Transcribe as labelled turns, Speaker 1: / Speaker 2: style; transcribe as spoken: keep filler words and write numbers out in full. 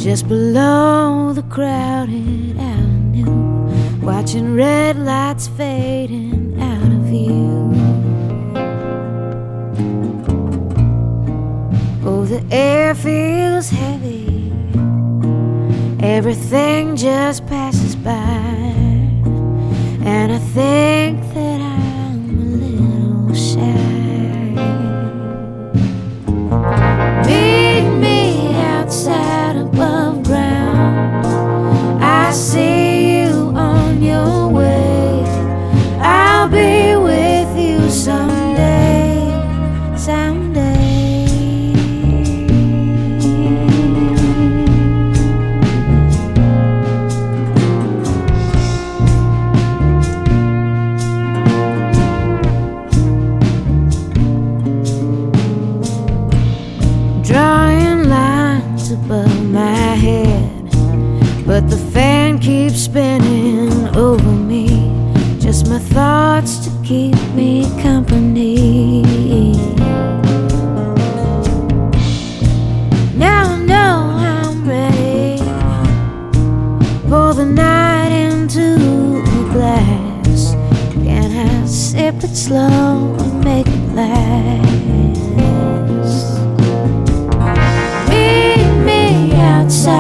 Speaker 1: just below the crowded avenue, watching red lights fading out of view. Oh, the air feels heavy, everything just passes by, and I think that I'm a little shy. Meet me outside above ground, I see you on your way. I'll be with you someday, someday. Drawing lines above my head, but the fan keeps spinning over me, just my thoughts to keep me company. Now I know I'm ready, pour the night into a glass. Can I sip it slow and make it last? Outside